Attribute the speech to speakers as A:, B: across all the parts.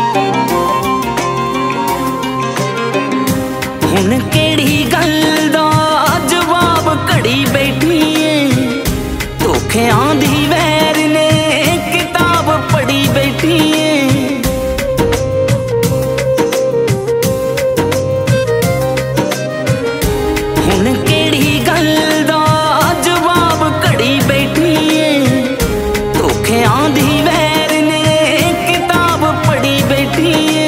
A: हुण केड़ी गल दा जवाब घड़ी बैठी है, धोखेआं दी वैर ने किताब पढ़ी बैठी है। हुण केड़ी गल दा जवाब घड़ी बैठी है, धोखेआं दी वैर ने किताब पढ़ी बैठी है।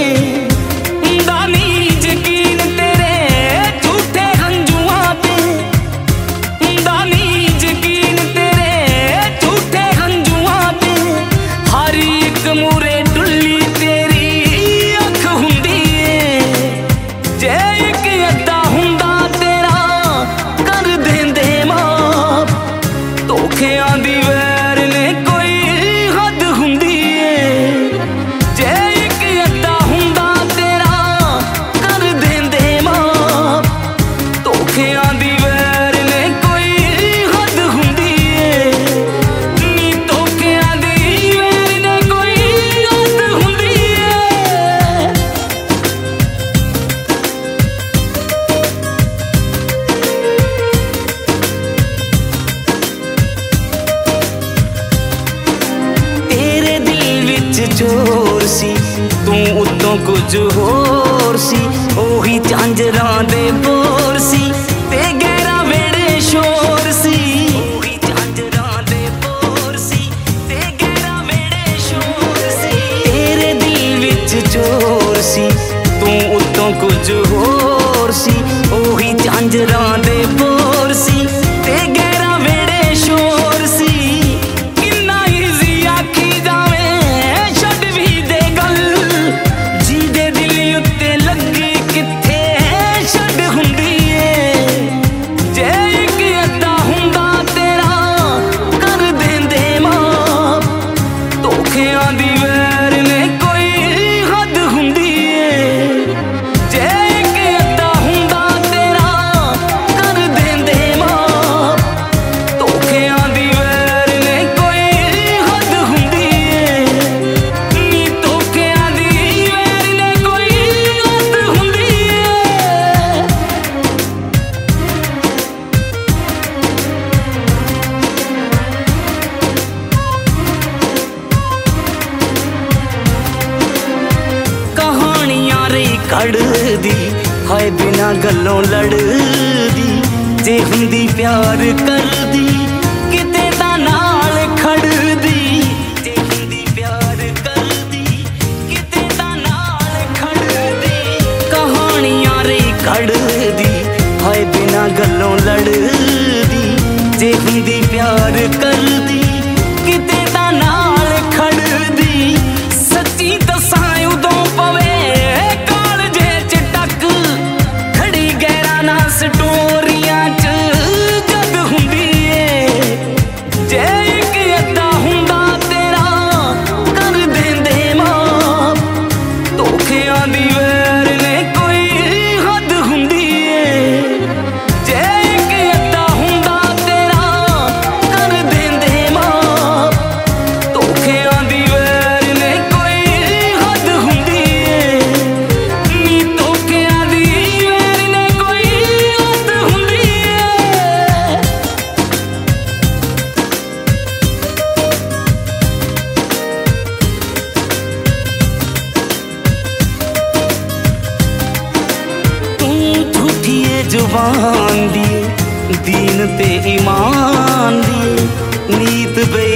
A: मूरे डुल्ली तेरी अख हुंदी है, जे एक अद्दा हुंदा तेरा कर देंदे माफ। धोखेआं दी वैर ने कोई हद हुंदी है, जे एक अद्दा हुंदा तेरा कर देंदे माफ। धोखेआं दी वैर ने कोई हद हुंदी है, नी धोखेआं दी चोर सी तू उत्तों कुछ होर सी, ओही झांजरां दे बोर सी ते गहरा वेड़े शोर सी। ओही झांजरां दे बोर सी ते गहरा वेड़े शोर सी। तेरे दिल विच चोर सी तू उत्तों कुछ होर सी, ओही झांजरां दे बोर सी ते गहरा वेड़े शोर सी। कड़दी हाय बिना गल्लों लड़दी, जे हुंदी प्यार करदी किते दा नाल खड़दी। जे हुंदी प्यार करदी किते दा नाल खड़दी। कहानियां रही कड़दी हाय बिना गल्लों लड़दी, जे हुंदी प्यार करदी किते दा नाल खड़दी। सच्ची दसां उदों पवे स्टोरियां च जग हुंदी है, जे एक अद्दा हुंदा तेरा कर देंदे माफ। धोखेआं दी वैर ने कोई हद हुंदी है, जे एक अद्दा हुंदा तेरा कर देंदे माफ। धोखेआं दी वैर ने कोई हद हुंदी है, नी धोखेआं दी वैर ने कोई जुबान दी दीन ते ईमान दी नीत बे